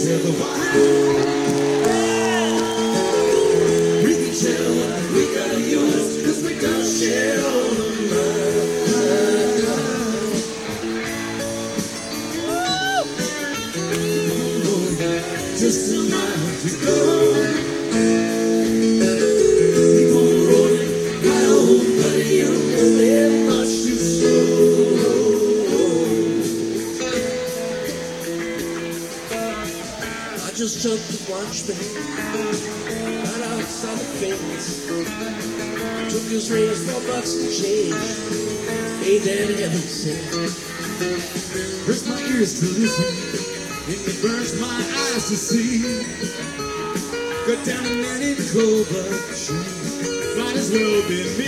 share the wine. We can share what we got of yours, 'cause we don't share all of mine. Just a mile to go. Keep on rolling, my old buddy, you're moving much too slow. I just jumped to watch me right outside the fence. Took his rings for bucks and change. Ain't that heaven sent? Hurts my ears to listen, it burns my eyes to see. Got down a man in cold, but she might as well be me.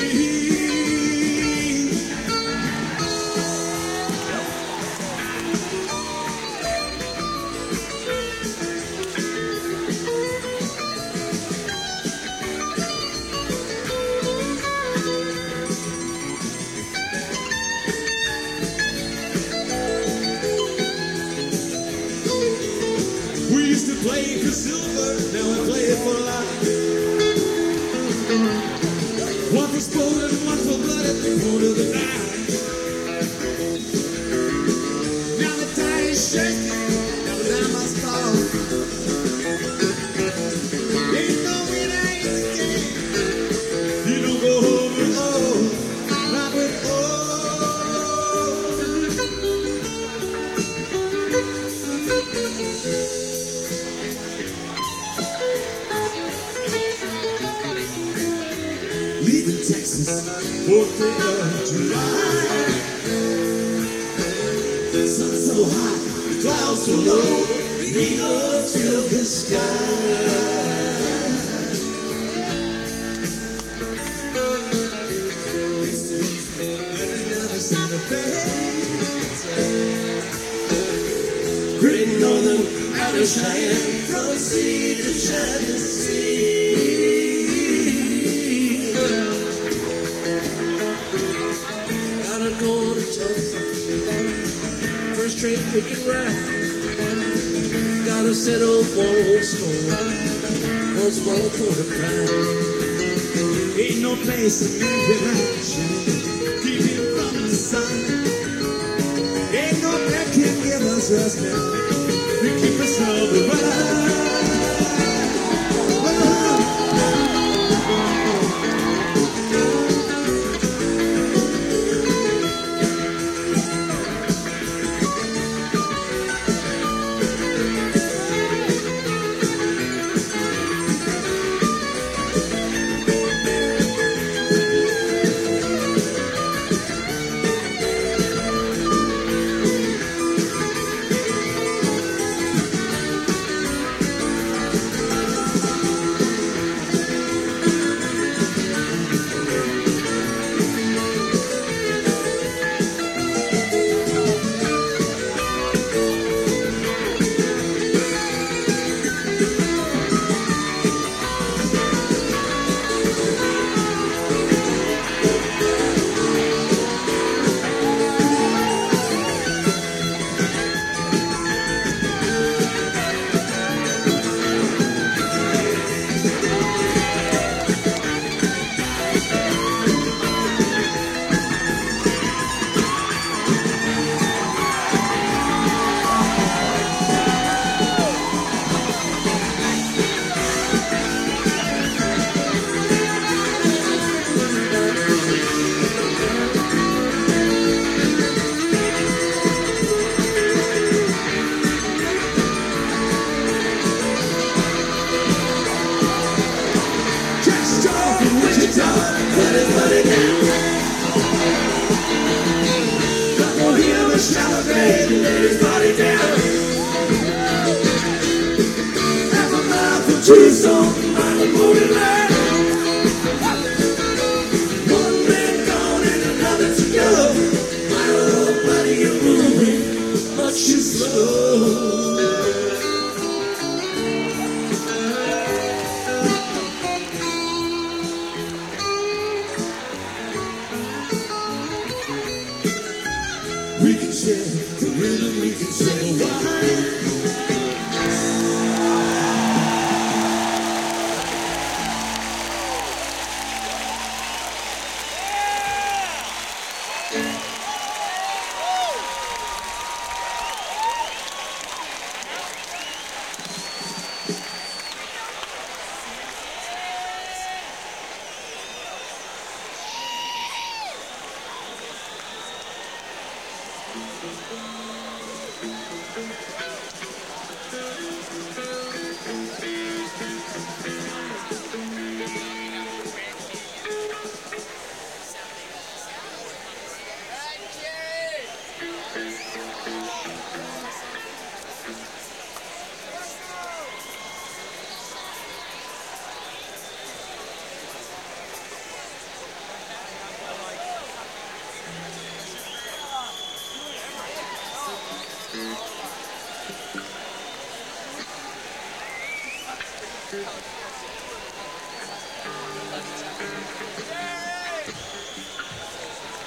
We used to play for silver, now we play it for life. One for sport and one for blood at the point of the knife. Now the die is shaking, now the dime must fall. Ain't no winner in the game. You don't go home with all, not with all. Leaving Texas, 4th of July. Sun so high, clouds so low, the eagles fill the sky. Great Northern out of Cheyenne, from sea to shining sea. Gotta go to Tulsa, first train picking right. Gotta settle one old store, one small quarter pride. Ain't no place to make it action, keep it from the sun. Ain't no that can give us rest now, we keep us on the run. Shallow grave, lay his body down. Half a mile from Tucson, on the borderline. One man gone and another to go. My old buddy, you're moving much too slow. We can share the rhythm, we can share the wine.